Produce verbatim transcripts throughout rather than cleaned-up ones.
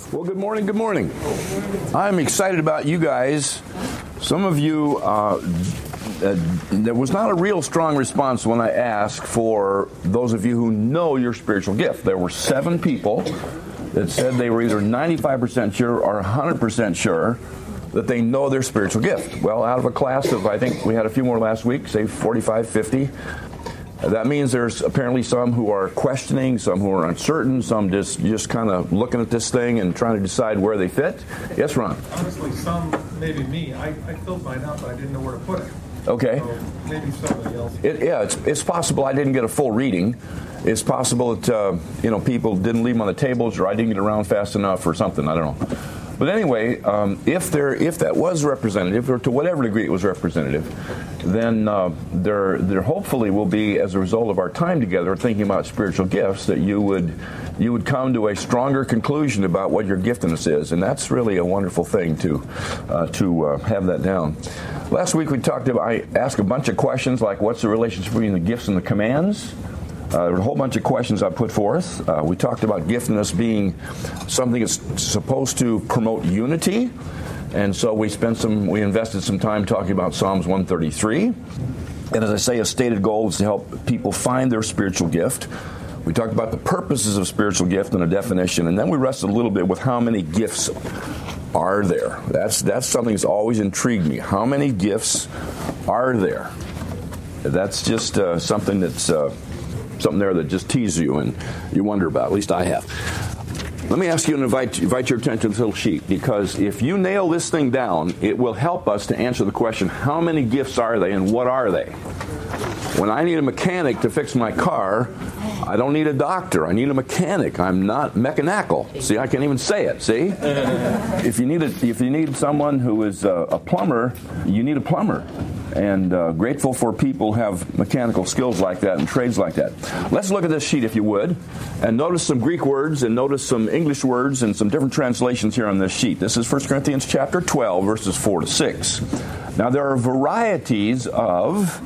Well, good morning, good morning. I'm excited about you guys. Some of you, uh, uh, there was not a real strong response when I asked for those of you who know your spiritual gift. There were seven people that said they were either ninety-five percent sure or one hundred percent sure that they know their spiritual gift. Well, out of a class of, I think we had a few more last week, say forty-five, fifty, that means there's apparently some who are questioning, some who are uncertain, some just just kind of looking at this thing and trying to decide where they fit. Yes, Ron? Honestly, some, maybe me, I, I filled mine out, but I didn't know where to put it. Okay. So maybe somebody else. It, yeah, it's, it's possible I didn't get a full reading. It's possible that, uh, you know, people didn't leave them on the tables, or I didn't get around fast enough or something. I don't know. But anyway, um, if there, if that was representative, or to whatever degree it was representative, then uh, there, there hopefully will be, as a result of our time together thinking about spiritual gifts, that you would, you would come to a stronger conclusion about what your giftedness is, and that's really a wonderful thing to, uh, to uh, have that down. Last week we talked about, I asked a bunch of questions like, what's the relationship between the gifts and the commands? Uh, there were a whole bunch of questions I put forth. Uh, we talked about giftedness being something that's supposed to promote unity, and so we spent some, we invested some time talking about Psalms one thirty-three. And as I say, a stated goal is to help people find their spiritual gift. We talked about the purposes of spiritual gift and a definition, and then we wrestled a little bit with how many gifts are there. That's that's something that's always intrigued me. How many gifts are there? That's just uh, something that's uh, something there that just teases you and you wonder about. At least I have. Let me ask you and invite, invite your attention to this little sheet, because if you nail this thing down, it will help us to answer the question, how many gifts are they and what are they? When I need a mechanic to fix my car, I don't need a doctor. I need a mechanic. I'm not mechanical. See, I can't even say it. See? If you need a, if you need someone who is a, a plumber, you need a plumber. And uh, grateful for people who have mechanical skills like that and trades like that. Let's look at this sheet, if you would, and notice some Greek words and notice some English words and some different translations here on this sheet. This is First Corinthians chapter twelve, verses four to six. Now, there are varieties of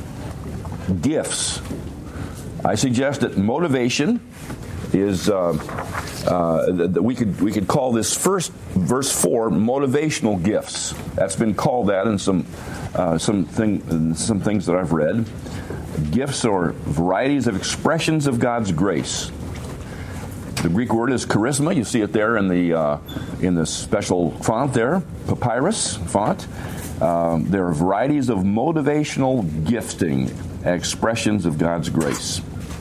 gifts. I suggest that motivation is, uh, uh, that we could we could call this first verse four motivational gifts. That's been called that in some uh, some thing some things that I've read. Gifts or varieties of expressions of God's grace. The Greek word is charisma. You see it there in the uh, in the special font there, papyrus font. Um, there are varieties of motivational gifting, expressions of God's grace.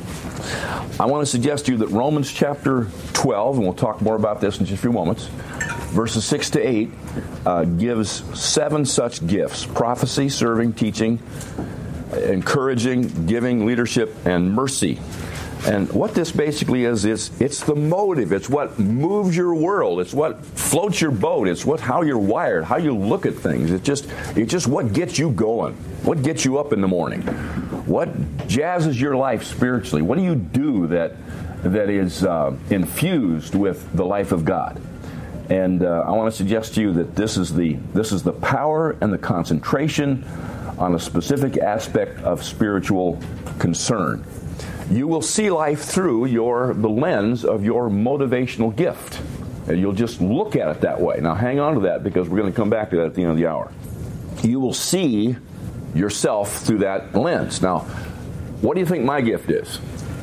I want to suggest to you that Romans chapter twelve, and we'll talk more about this in just a few moments, verses six to eight, uh, gives seven such gifts: prophecy, serving, teaching, encouraging, giving, leadership, and mercy. And what this basically is, is it's the motive. It's what moves your world. It's what floats your boat. It's what how you're wired, how you look at things. It's just it's just what gets you going, what gets you up in the morning, what jazzes your life spiritually. What do you do that that is uh, infused with the life of God? And uh, I want to suggest to you that this is the this is the power and the concentration on a specific aspect of spiritual concern. You will see life through your the lens of your motivational gift. And you'll just look at it that way. Now hang on to that, because we're going to come back to that at the end of the hour. You will see yourself through that lens. Now, what do you think my gift is?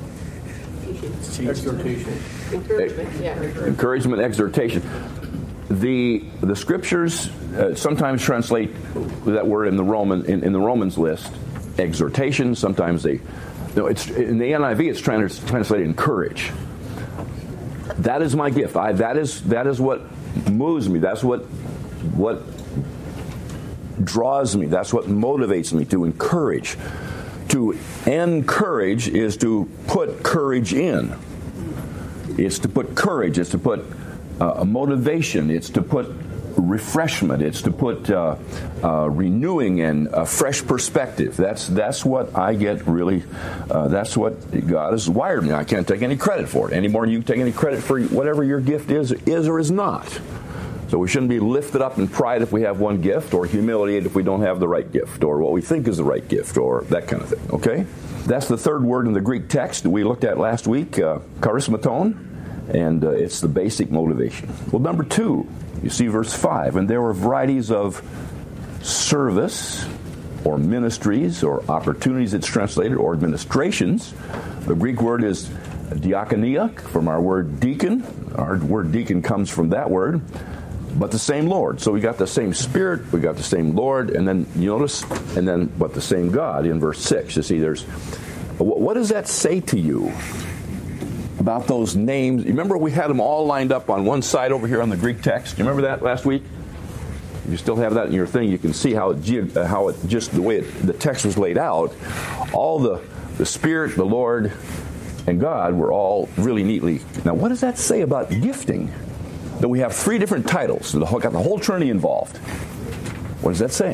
Exhortation. Encouragement, yeah. Encouragement, exhortation. The the scriptures uh, sometimes translate that word in the Roman in, in the Romans list, exhortation. Sometimes they No, it's in the N I V. It's trans- translated encourage. That is my gift. I, that is that is what moves me. That's what what draws me. That's what motivates me to encourage. To encourage is to put courage in. It's to put courage. It's to put uh, a motivation. It's to put refreshment. It's to put uh, uh, renewing and a fresh perspective. That's that's what I get really. Uh, that's what God has wired me. I can't take any credit for it any more than you take any credit for whatever your gift is is or is not. So we shouldn't be lifted up in pride if we have one gift, or humiliated if we don't have the right gift, or what we think is the right gift, or that kind of thing. Okay, that's the third word in the Greek text that we looked at last week, uh, charismaton. And uh, it's the basic motivation. Well, number two, you see verse five, and there were varieties of service or ministries or opportunities, it's translated, or administrations. The Greek word is diakonia, from our word deacon. Our word deacon comes from that word, but the same Lord. So we got the same Spirit, we got the same Lord, and then you notice, and then but the same God in verse six. You see, there's, what does that say to you about those names? You remember we had them all lined up on one side over here on the Greek text? You remember that last week? You still have that in your thing. You can see how it, how it just the way it, the text was laid out. All the the Spirit, the Lord, and God were all really neatly. Now, what does that say about gifting? That we have three different titles. The whole, got the whole Trinity involved. What does that say?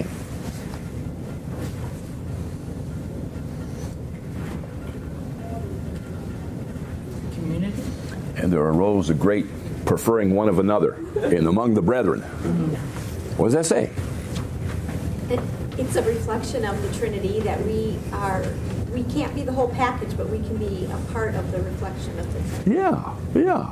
Community. And there arose a great preferring one of another in among the brethren. What does that say? It, it's a reflection of the Trinity that we are. We can't be the whole package, but we can be a part of the reflection of the Trinity. Yeah, yeah.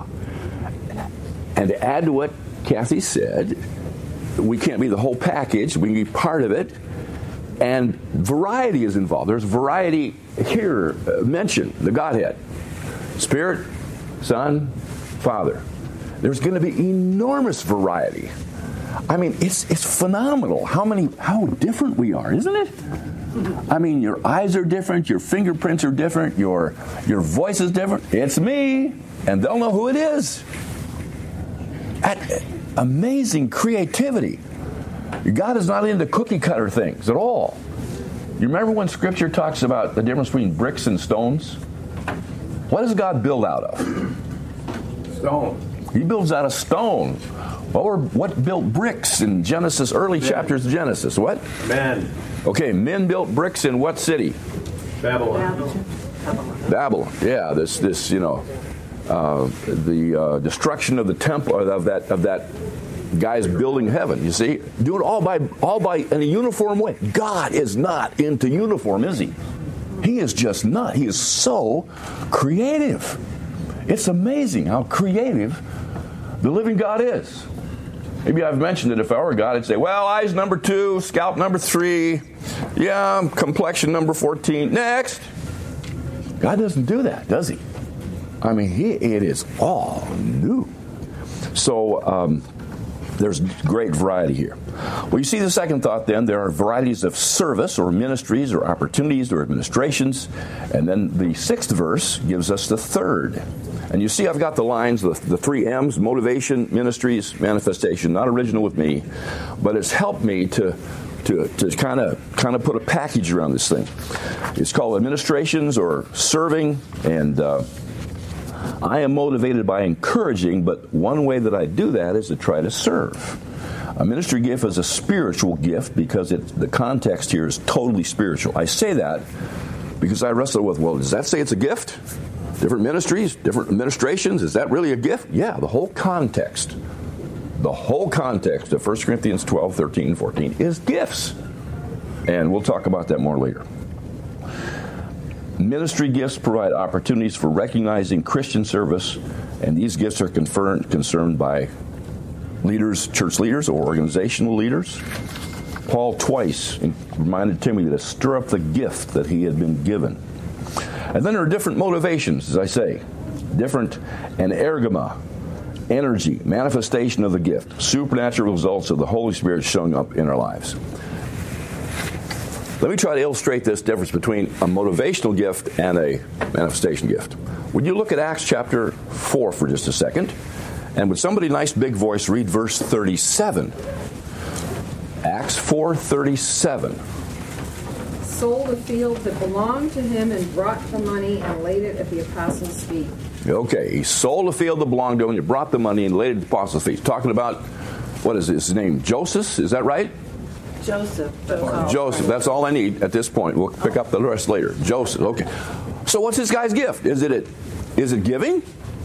And to add to what Kathy said, we can't be the whole package. We can be part of it. And variety is involved. There's variety here uh, mentioned, the Godhead. Spirit, Son, Father. There's going to be enormous variety. I mean, it's it's phenomenal how many how different we are, isn't it? I mean, your eyes are different, your fingerprints are different, your your voice is different. It's me, and they'll know who it is. At, amazing creativity. God is not into cookie cutter things at all. You remember when Scripture talks about the difference between bricks and stones? What does God build out of? Stone. He builds out of stone. What were what built bricks in Genesis, early Men. chapters of Genesis? What? Men. Okay, men built bricks in what city? Babylon. Babylon. Yeah, this this you know, uh, the uh, destruction of the temple of that of that guy's building heaven. You see, do it all by all by in a uniform way. God is not into uniform, is he? He is just not. He is so creative. It's amazing how creative the living God is. Maybe I've mentioned it. If I were God, I'd say, well, eyes number two, scalp number three, yeah, complexion number fourteen. Next. God doesn't do that, does he? I mean, he, it is all new. So um, there's great variety here. Well, you see the second thought then. There are varieties of service or ministries or opportunities or administrations. And then the sixth verse gives us the third. And you see I've got the lines, the, the three M's, motivation, ministries, manifestation, not original with me, but it's helped me to to to kind of kind of put a package around this thing. It's called administrations or serving, and uh, I am motivated by encouraging, but one way that I do that is to try to serve. A ministry gift is a spiritual gift because it, the context here is totally spiritual. I say that because I wrestle with, well, does that say it's a gift? Different ministries, different administrations, is that really a gift? Yeah, the whole context, the whole context of First Corinthians twelve, thirteen, fourteen is gifts. And we'll talk about that more later. Ministry gifts provide opportunities for recognizing Christian service, and these gifts are confirmed, concerned by leaders, church leaders, or organizational leaders. Paul twice reminded Timothy to stir up the gift that he had been given. And then there are different motivations, as I say. Different and ergama, energy, manifestation of the gift, supernatural results of the Holy Spirit showing up in our lives. Let me try to illustrate this difference between a motivational gift and a manifestation gift. Would you look at Acts chapter four for just a second? And would somebody, nice big voice, read verse thirty-seven? Acts four thirty-seven. Sold a field that belonged to him and brought the money and laid it at the apostles' feet. Okay, he sold a field that belonged to him and he brought the money and laid it at the apostles' feet. Talking about, what is his name? Joseph, is that right? Joseph. Joseph, that's all I need at this point. We'll pick up the rest later. Joseph, okay. So what's this guy's gift? Is it, it is it giving?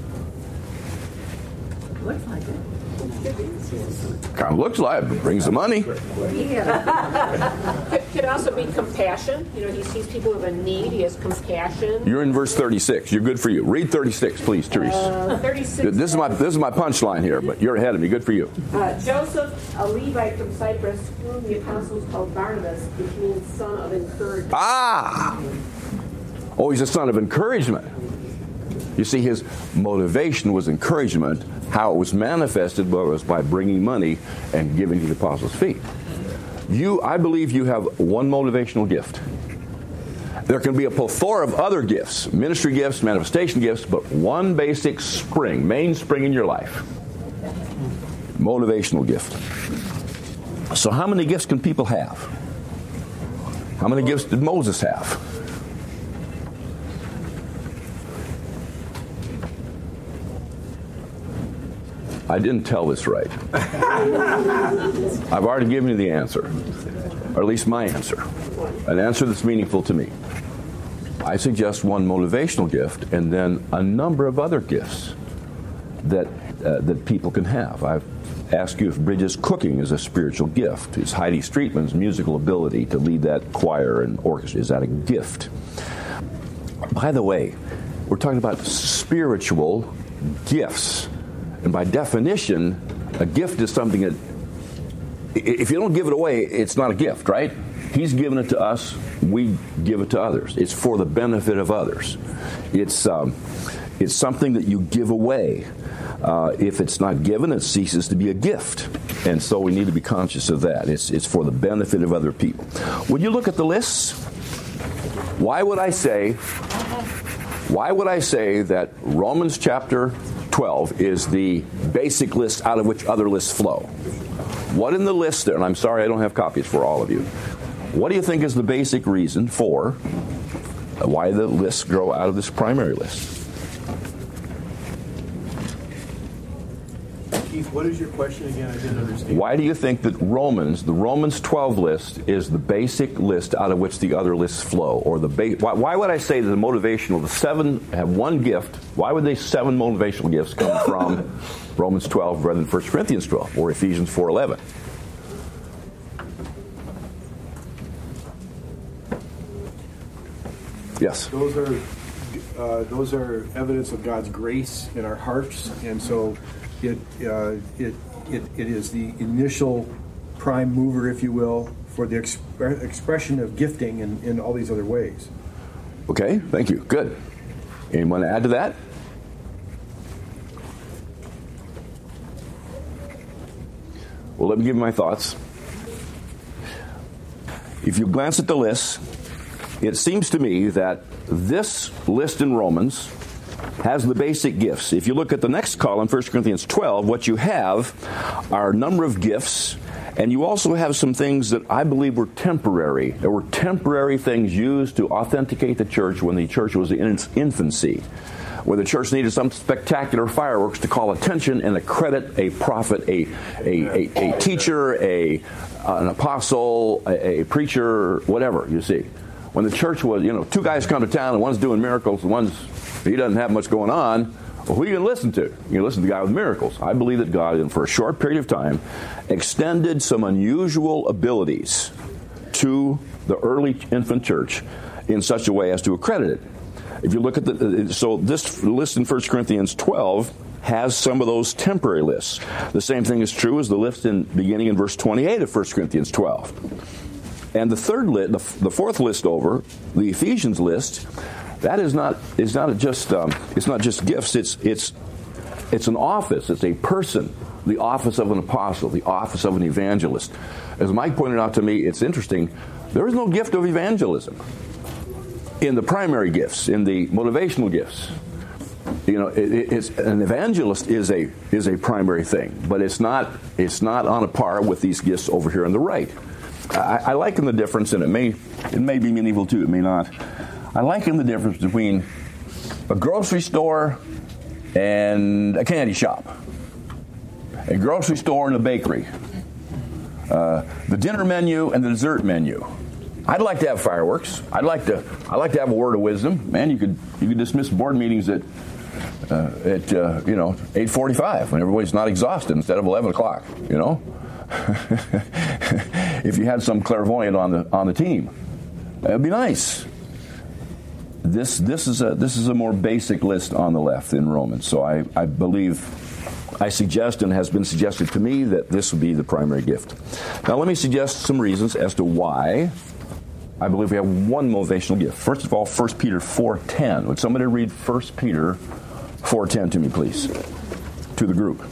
Looks like it. Kind of looks like it. Brings the money. Yeah. Could also be compassion. You know, he sees people with a need. He has compassion. You're in verse thirty-six. You're good for you. Read thirty-six, please, Therese. Uh, thirty-six. This is my this is my punchline here, but you're ahead of me. Good for you. Uh, Joseph, a Levite from Cyprus, whom the apostles called Barnabas, which means son of encouragement. Ah! Oh, he's a son of encouragement. You see, his motivation was encouragement. How it was manifested was by bringing money and giving to the apostles' feet. You, I believe you have one motivational gift. There can be a plethora of other gifts, ministry gifts, manifestation gifts, but one basic spring, mainspring in your life. Motivational gift. So how many gifts can people have? How many gifts did Moses have? I didn't tell this right. I've already given you the answer, or at least my answer, an answer that's meaningful to me. I suggest one motivational gift and then a number of other gifts that uh, that people can have. I've asked you if Bridget's cooking is a spiritual gift. Is Heidi Streetman's musical ability to lead that choir and orchestra, is that a gift? By the way, we're talking about spiritual gifts. And by definition, a gift is something that, if you don't give it away, it's not a gift, right? He's given it to us, we give it to others. It's for the benefit of others. It's um, it's something that you give away. Uh, if it's not given, it ceases to be a gift. And so we need to be conscious of that. It's, it's for the benefit of other people. When you look at the lists, why would I say, why would I say that Romans chapter twelve is the basic list out of which other lists flow? What in the list there, and I'm sorry I don't have copies for all of you, what do you think is the basic reason for why the lists grow out of this primary list? Keith, what is your question again? I didn't understand. Why do you think that Romans, the Romans twelve list, is the basic list out of which the other lists flow? Or the ba- why, why would I say that the motivational, the seven have one gift? Why would they seven motivational gifts come from Romans twelve rather than First Corinthians twelve or Ephesians four eleven? Yes. Those are uh, those are evidence of God's grace in our hearts, and so it uh, it it it is the initial prime mover, if you will, for the exp- expression of gifting in, in all these other ways. Okay, thank you. Good. Anyone add to that? Well, let me give you my thoughts. If you glance at the list, it seems to me that this list in Romans has the basic gifts. If you look at the next column, First Corinthians twelve, what you have are a number of gifts, and you also have some things that I believe were temporary. There were temporary things used to authenticate the church when the church was in its infancy, where the church needed some spectacular fireworks to call attention and accredit a prophet, a a, a, a teacher, a an apostle, a, a preacher, whatever, you see. When the church was, you know, two guys come to town and one's doing miracles and one's, he doesn't have much going on, well, who are you going to listen to? You're going to listen to the guy with miracles. I believe that God, for a short period of time, extended some unusual abilities to the early infant church in such a way as to accredit it. If you look at the, so this list in First Corinthians twelve has some of those temporary lists. The same thing is true as the list in beginning in verse twenty-eight of First Corinthians twelve. And the third list, the, the fourth list over, the Ephesians list, that is not is not just um, it's not just gifts. It's it's it's an office. It's a person. The office of an apostle. The office of an evangelist. As Mike pointed out to me, it's interesting. There is no gift of evangelism in the primary gifts, in the motivational gifts. You know, it, it's an evangelist is a is a primary thing, but it's not it's not on a par with these gifts over here on the right. I, I liken the difference, and it may it may be meaningful too, it may not. I liken the difference between a grocery store and a candy shop, a grocery store and a bakery, uh, the dinner menu and the dessert menu. I'd like to have fireworks. I'd like to. I'd like to have a word of wisdom. Man, you could you could dismiss board meetings at uh, at uh, you know eight forty-five when everybody's not exhausted instead of eleven o'clock. You know. if you had some clairvoyant on the on the team. It'd be nice. This this is a this is a more basic list on the left in Romans. So I, I believe, I suggest and has been suggested to me that this would be the primary gift. Now let me suggest some reasons as to why I believe we have one motivational gift. First of all, First Peter four ten. Would somebody read First Peter four ten to me, please? To the group.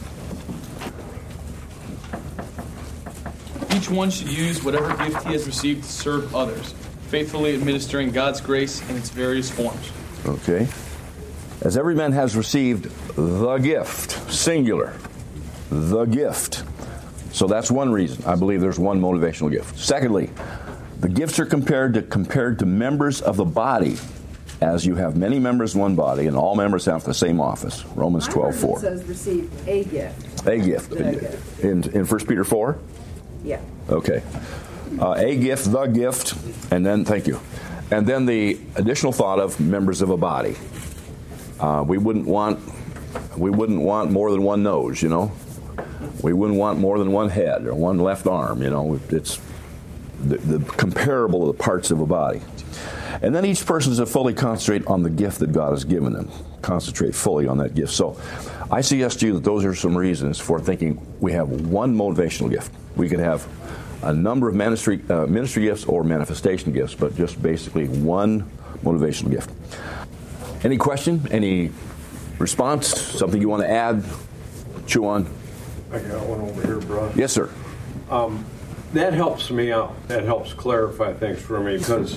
Each one should use whatever gift he has received to serve others, faithfully administering God's grace in its various forms. Okay. As every man has received the gift, singular, the gift. So that's one reason. I believe there's one motivational gift. Secondly, the gifts are compared to compared to members of the body, as you have many members in one body, and all members have the same office. Romans twelve four. It says receive a gift. A gift. The gift. In in First Peter four? Yeah. Okay. Uh, a gift, the gift, and then, thank you. And then the additional thought of members of a body. Uh, we wouldn't want, we wouldn't want more than one nose, you know. We wouldn't want more than one head or one left arm, you know. It's the, the comparable of the parts of a body. And then each person is to fully concentrate on the gift that God has given them. Concentrate fully on that gift. So I suggest to you that those are some reasons for thinking we have one motivational gift. We could have a number of ministry uh, ministry gifts or manifestation gifts, but just basically one motivational gift. Any question? Any response? Something you want to add? Chew on? I got one over here, bro. Yes, sir. Um, that helps me out. That helps clarify things for me, because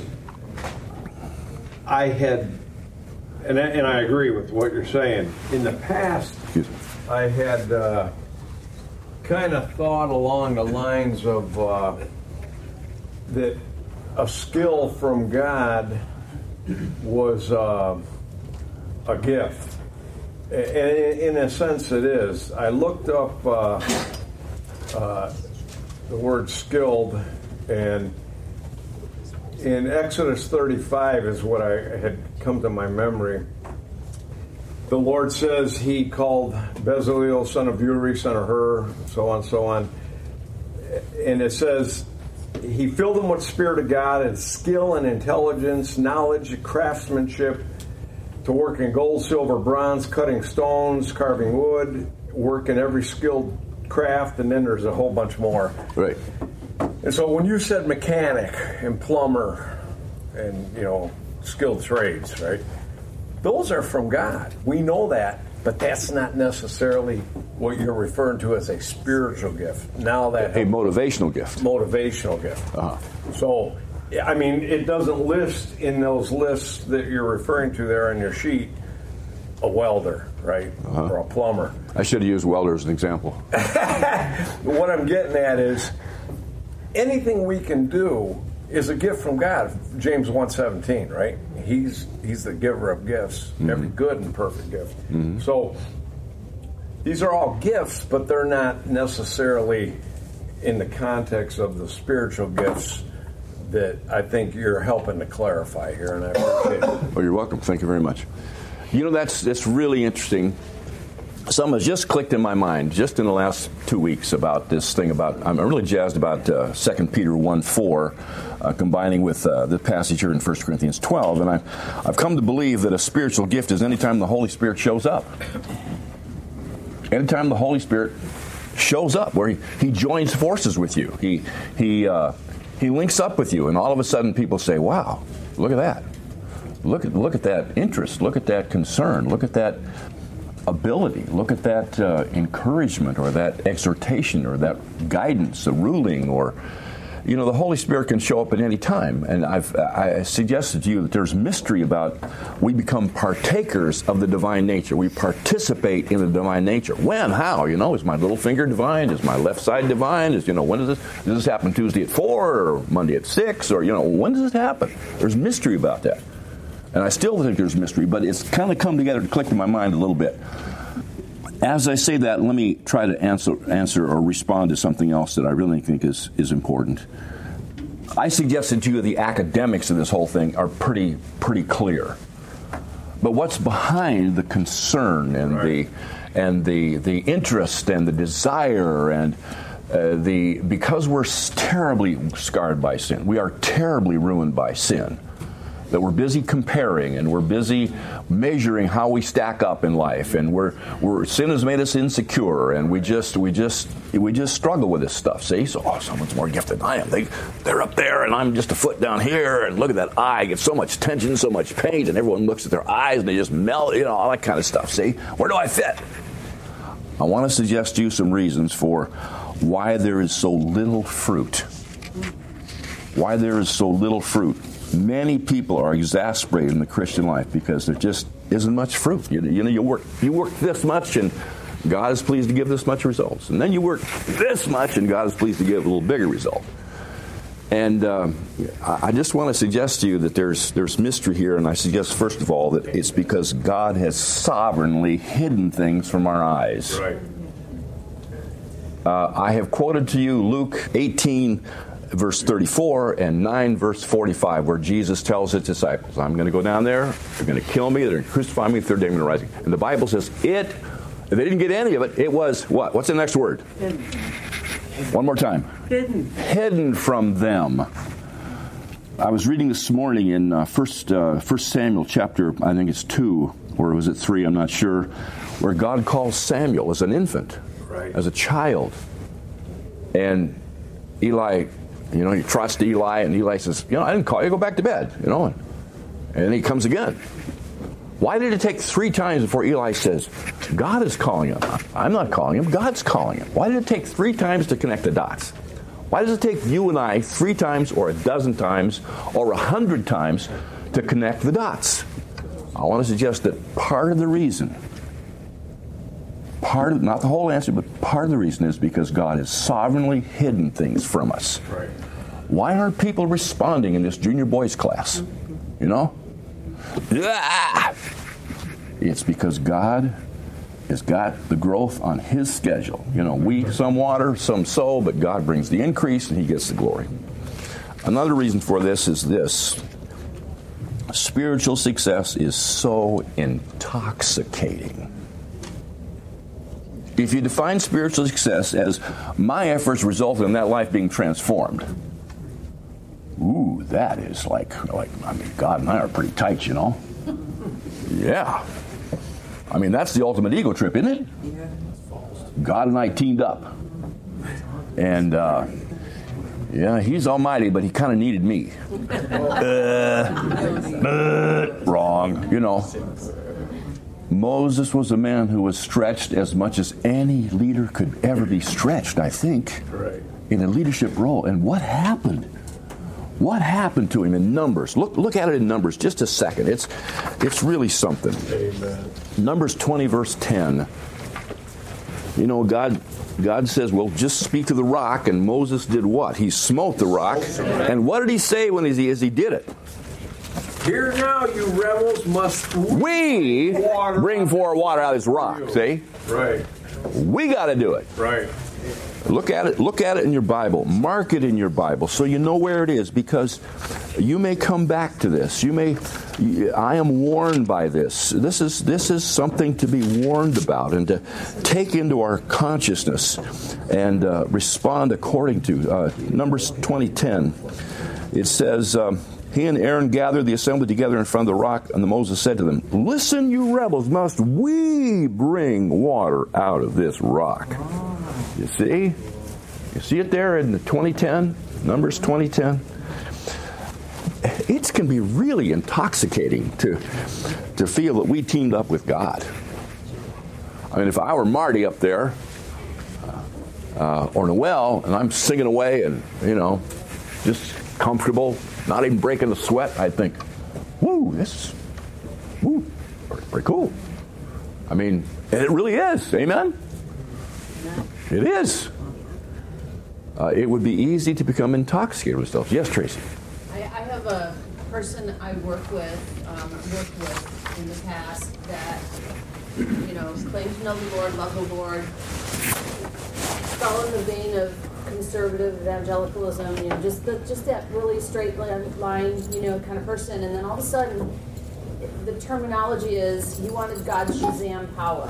I had, and I, and I agree with what you're saying. In the past, I had uh, kind of thought along the lines of uh, that a skill from God was uh, a gift. And in a sense it is. I looked up uh, uh, the word skilled, and in Exodus thirty-five is what I had come to my memory. The Lord says he called Bezaleel, son of Uri, son of Hur, so on, so on. And it says he filled him with the Spirit of God and skill and intelligence, knowledge, craftsmanship, to work in gold, silver, bronze, cutting stones, carving wood, work in every skilled craft, and then there's a whole bunch more. Right. And so when you said mechanic and plumber and, you know, skilled trades, right, those are from God. We know that, but that's not necessarily what you're referring to as a spiritual gift. Now that A motivational gift. Motivational gift. Uh-huh. So, I mean, it doesn't list in those lists that you're referring to there on your sheet a welder, right, uh-huh. or a plumber. I should have used welder as an example. What I'm getting at is anything we can do is a gift from God. James one seventeen, right? He's he's the giver of gifts, mm-hmm. every good and perfect gift. Mm-hmm. So these are all gifts, but they're not necessarily in the context of the spiritual gifts that I think you're helping to clarify here, and I appreciate it. Well, you're welcome. Thank you very much. You know, that's that's really interesting. Something has just clicked in my mind just in the last two weeks about this thing about, I'm really jazzed about uh, Second Peter one four, uh, combining with uh, the passage here in First Corinthians twelve. And I've, I've come to believe that a spiritual gift is anytime the Holy Spirit shows up. Anytime the Holy Spirit shows up, where he, he joins forces with you. He, he, uh, he links up with you, and all of a sudden people say, wow, look at that. Look at, look at that interest. Look at that concern. Look at that ability. Look at that uh, encouragement or that exhortation or that guidance, the ruling, or, you know, the Holy Spirit can show up at any time. And I've I suggested to you that there's mystery about we become partakers of the divine nature. We participate in the divine nature. When? How? You know, is my little finger divine? Is my left side divine? Is, you know, when does this, does this happen Tuesday at four or Monday at six? Or, you know, when does this happen? There's mystery about that. And I still think there's mystery, but it's kind of come together to click in my mind a little bit. As I say that, let me try to answer answer or respond to something else that I really think is, is important. I suggested to you the academics of this whole thing are pretty pretty clear. But what's behind the concern and right. the and the the interest and the desire and Uh, the because we're terribly scarred by sin, we are terribly ruined by sin, that we're busy comparing and we're busy measuring how we stack up in life, and we're we're sin has made us insecure, and we just we just we just struggle with this stuff. See, so oh, someone's more gifted than I am. They they're up there, and I'm just a foot down here. And look at that eye; I get so much tension, so much pain, and everyone looks at their eyes and they just melt. You know, all that kind of stuff. See, where do I fit? I want to suggest to you some reasons for why there is so little fruit. Why there is so little fruit. Many people are exasperated in the Christian life because there just isn't much fruit. You, you know, you work you work this much, and God is pleased to give this much results. And then you work this much, and God is pleased to give a little bigger result. And um, I just want to suggest to you that there's there's mystery here, and I suggest first of all that it's because God has sovereignly hidden things from our eyes. Right. Uh, I have quoted to you Luke eighteen, verse thirty-four, and nine, verse forty-five, where Jesus tells his disciples, I'm going to go down there, they're going to kill me, they're going to crucify me, the third day I'm going to rise. And the Bible says, it, if they didn't get any of it, it was what? What's the next word? Hidden. One more time. Hidden. Hidden from them. I was reading this morning in uh, First uh, First Samuel chapter, I think it's two, or was it three, I'm not sure, where God calls Samuel as an infant, right, as a child. And Eli, you know, he trots to Eli, and Eli says, you know, I didn't call you, go back to bed, you know. And, and then he comes again. Why did it take three times before Eli says, God is calling him? I'm not calling him, God's calling him. Why did it take three times to connect the dots? Why does it take you and I three times or a dozen times or a hundred times to connect the dots? I want to suggest that part of the reason, part of, not the whole answer, but part of the reason is because God has sovereignly hidden things from us. Right. Why aren't people responding in this junior boys class? You know? It's because God has got the growth on His schedule. You know, we some water, some sow, but God brings the increase and He gets the glory. Another reason for this is this. Spiritual success is so intoxicating. If you define spiritual success as my efforts resulted in that life being transformed, ooh, that is like, like I mean, God and I are pretty tight, you know? Yeah. I mean, that's the ultimate ego trip, isn't it? Yeah. God and I teamed up. And, uh, yeah, He's almighty, but He kind of needed me. uh, uh, wrong, you know. Moses was a man who was stretched as much as any leader could ever be stretched, I think, right, in a leadership role. And what happened? What happened to him in Numbers? Look look at it in Numbers just a second. It's it's really something. Amen. Numbers twenty, verse ten. You know, God God says, well, just speak to the rock, and Moses did what? He smote the rock. And what did he say when he, as he did it? Here now, you rebels must we water bring forth water out of this rock. See? Right. We got to do it. Right. Look at it. Look at it in your Bible. Mark it in your Bible so you know where it is, because you may come back to this. You may. I am warned by this. This is this is something to be warned about and to take into our consciousness and uh, respond according to. Uh, Numbers twenty ten. It says. Um, He and Aaron gathered the assembly together in front of the rock, and Moses said to them, listen, you rebels, must we bring water out of this rock? You see? You see it there in the twenty ten, Numbers twenty ten? It can be really intoxicating to, to feel that we teamed up with God. I mean, if I were Marty up there, uh, or Noel, and I'm singing away and, you know, just comfortable, not even breaking the sweat, I'd think, woo, this is woo, pretty cool. I mean, and it really is. Amen? It is. Uh, it would be easy to become intoxicated with stuff. Yes, Tracy? I, I have a person I work with, um, worked with in the past that, you know, claims to know the Lord, love the Lord, follow in the vein of conservative evangelicalism, you know, just the, just that really straight line, you know, kind of person. And then all of a sudden, the terminology is he wanted God's Shazam power.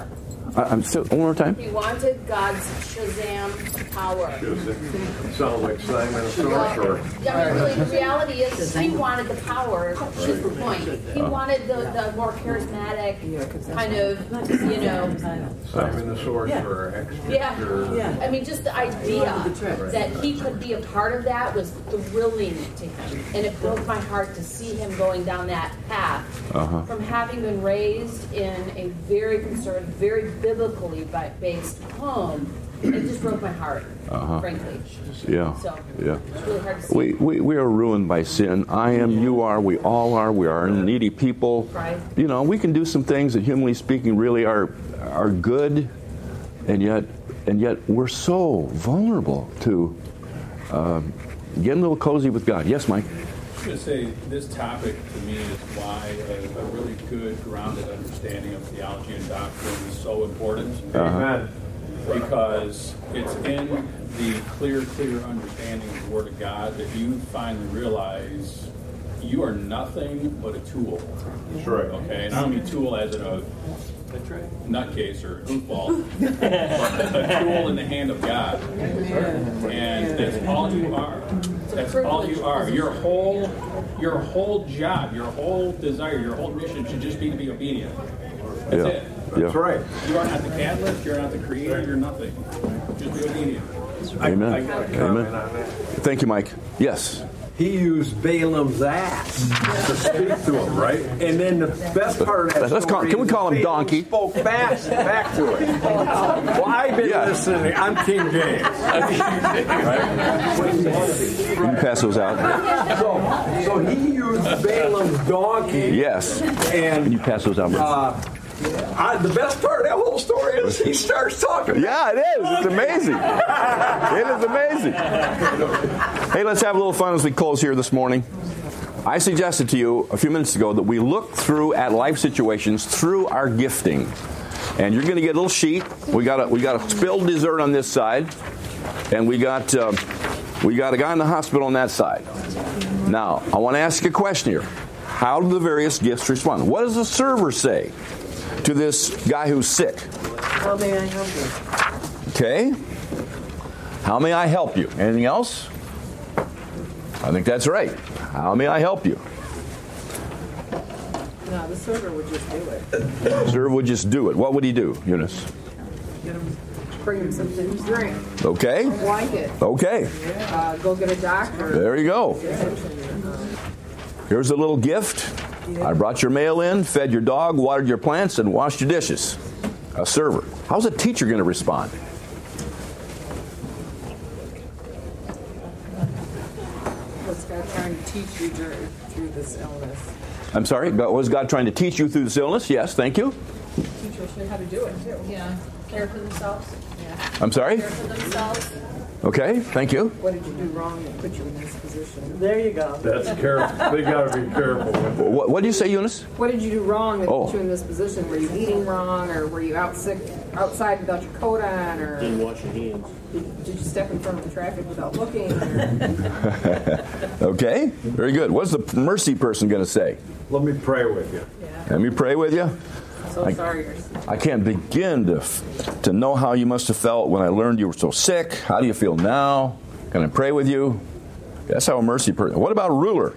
I, I'm still one more time. He wanted God's Shazam power. Sound like Simon the Sorcerer. Yeah, I mean, really, the reality is he wanted the power. Is the point. He wanted the, the more charismatic kind of, you know. Simon the Sorcerer. Yeah. Yeah. I mean, just the idea that he could be a part of that was thrilling to him, and it broke my heart to see him going down that path. Uh-huh. From having been raised in a very conservative, very biblically based home, it just broke my heart, Uh-huh. frankly. Yeah. So Yeah. it's really hard to see. We, we, we are ruined by sin. I am, you are, we all are. We are needy people. Right. You know, we can do some things that, humanly speaking, really are are good, and yet and yet we're so vulnerable to um, getting a little cozy with God. Yes, Mike? I was going to say, this topic to me is why a, a really good, grounded understanding of theology and doctrine is so important. Amen. Because it's in the clear, clear understanding of the Word of God that you finally realize you are nothing but a tool. That's right. Okay, and I don't mean tool as in a nutcase or a goofball, but a tool in the hand of God. And that's all you are. That's all you are. Your whole, your whole job, your whole desire, your whole mission should just be to be obedient. That's Yeah. it. That's Yeah. right. You are not the catalyst. You're not the creator. You're nothing. Just be obedient. Amen. I got a comment Amen. on that. Thank you, Mike. Yes. He used Balaam's ass to speak to him, right? And then the best part of that Let's call- story can we is call him Balaam Donkey? Spoke back, back to it. Well, I've been Yeah. listening. I'm King James. You can pass those out. So, so he used Balaam's donkey. Yes. And Can you pass those out? uh, I, the best part of that whole story is he starts talking. Yeah, it is. It's amazing. It is amazing. Hey, let's have a little fun as we close here this morning. I suggested to you a few minutes ago that we look through at life situations through our gifting. And you're going to get a little sheet. We got a, we got a spilled dessert on this side, and we got uh, we got a guy in the hospital on that side. Now, I want to ask you a question here. How do the various gifts respond? What does the server say to this guy who's sick? How may I help you? Okay. How may I help you? Anything else? I think that's right. How may I help you? No, the server would just do it. The server would just do it. What would he do, Eunice? Get him, bring him something to drink. Okay. A blanket. Okay. Uh, go get a doctor. There you go. Here's a little gift. I brought your mail in, fed your dog, watered your plants, and washed your dishes. A server. How's a teacher going to respond? What's God trying to teach you during, through this illness? I'm sorry? Was God trying to teach you through this illness? Yes, thank you. Teachers know how to do it, too. Yeah, care for themselves. Yeah. I'm sorry? Care for themselves. Okay, thank you. What did you do wrong that put you in this position? There you go. That's careful. They got to be careful with it. What, what did you say, Eunice? What did you do wrong that Oh. put you in this position? Were you eating wrong, or were you out sick outside without your coat on, or Didn't wash your hands. did, did you step in front of the traffic without looking? Or, Okay, very good. What's the mercy person going to say? Let me pray with you. Let me pray with you. so I- sorry. You're, I can't begin to to know how you must have felt when I learned you were so sick. How do you feel now? Can I pray with you? That's how a mercy person. What about a ruler?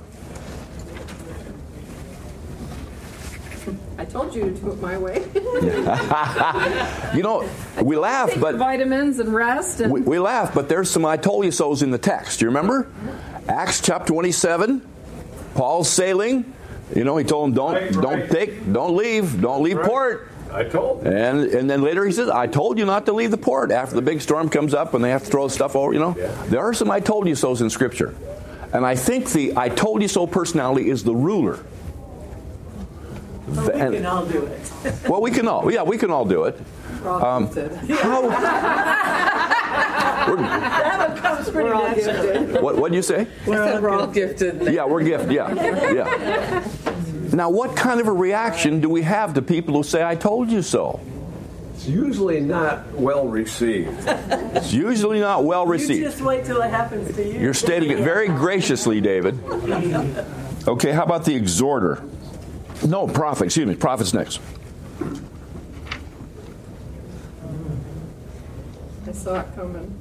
I told you to do it my way. You know, we laugh, Take but vitamins and rest. And we, we laugh, but there's some I told you so's in the text. Do you remember? Acts chapter twenty-seven. Paul's sailing. You know, he told them, don't Right, don't right. take, don't leave, don't leave Right. port. I told you. And and then later he says, I told you not to leave the port after the big storm comes up and they have to throw stuff over, you know. Yeah. There are some I told you so's in Scripture. And I think the I told you so personality is the ruler. Well, we And- can all do it. well, we can all, yeah, we can all do it. we're all Um, gifted. How, we're- That one comes pretty We're all naturally. gifted. what what do you say? We're all gifted. Yeah, we're gifted, yeah, yeah. Now, what kind of a reaction do we have to people who say, I told you so? It's usually not well received. It's usually not well You received. just wait till it happens to you. You're stating it very graciously, David. Okay, how about the exhorter? No, prophet, excuse me, prophet's next. I saw it coming.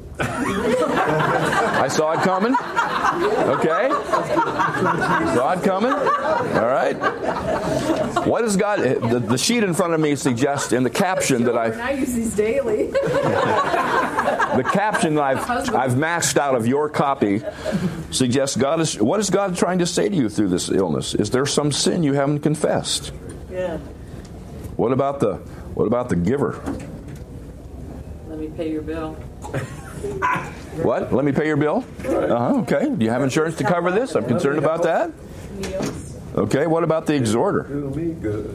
I saw it coming. Okay. Saw it coming. All right. What does God, the, the sheet in front of me suggests in the caption that I I've, use these daily. the caption that I've, I've matched out of your copy suggests God is, what is God trying to say to you through this illness? Is there some sin you haven't confessed? Yeah. What about the, what about the giver? Let me pay your bill. What? Let me pay your bill? Uh-huh, okay. Do you have insurance to cover this? I'm concerned about that. Okay, what about the exhorter? It'll be good.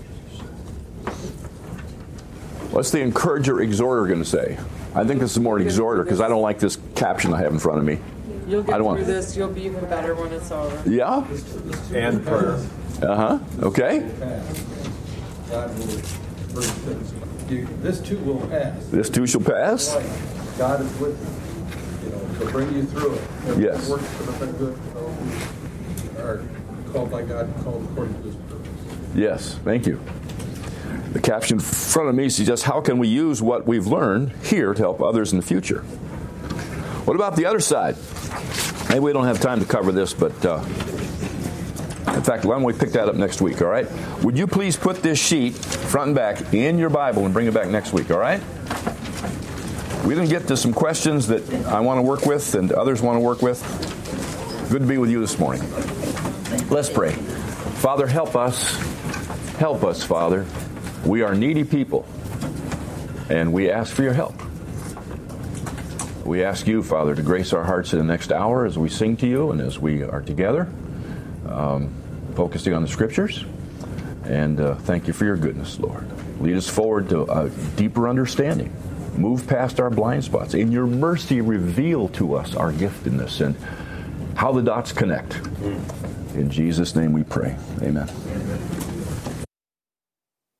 What's the encourager exhorter going to say? I think this is more an exhorter because I don't like this caption I have in front of me. You'll get I don't through want... this. You'll be even better when it's over. Yeah? And prayer. Uh-huh, okay. God will bring things. You, this too will pass. This too shall pass? God is with you, you know, to bring you through it. Everything Yes. works for the good of those who are called by God, called according to His purpose. Yes, thank you. The caption in front of me suggests how can we use what we've learned here to help others in the future? What about the other side? Maybe we don't have time to cover this, but uh, in fact, why don't we pick that up next week, all right? Would you please put this sheet, front and back, in your Bible and bring it back next week, all right? We're going to get to some questions that I want to work with and others want to work with. Good to be with you this morning. Let's pray. Father, help us. Help us, Father. We are needy people, and we ask for your help. We ask you, Father, to grace our hearts in the next hour as we sing to you and as we are together, um, focusing on the Scriptures. And uh, thank you for your goodness, Lord. Lead us forward to a deeper understanding. Move past our blind spots. In your mercy, reveal to us our giftedness and how the dots connect. In Jesus' name we pray. Amen.